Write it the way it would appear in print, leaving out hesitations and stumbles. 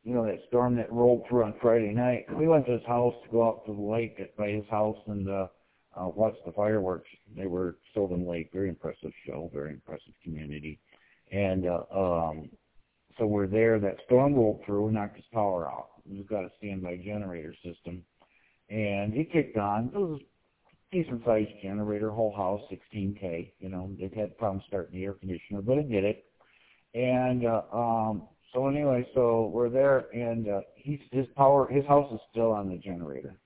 that storm that rolled through on Friday night. We went to his house to go out to the lake by his house and watch the fireworks. They were Sylvan Lake, very impressive show, very impressive community. And so we're there. That storm rolled through and knocked his power out. We've got a standby generator system. And he kicked on. It was a decent-sized generator, whole house, 16K. They've had problems starting the air conditioner, but it did it. And so anyway, so we're there, and his house is still on the generator.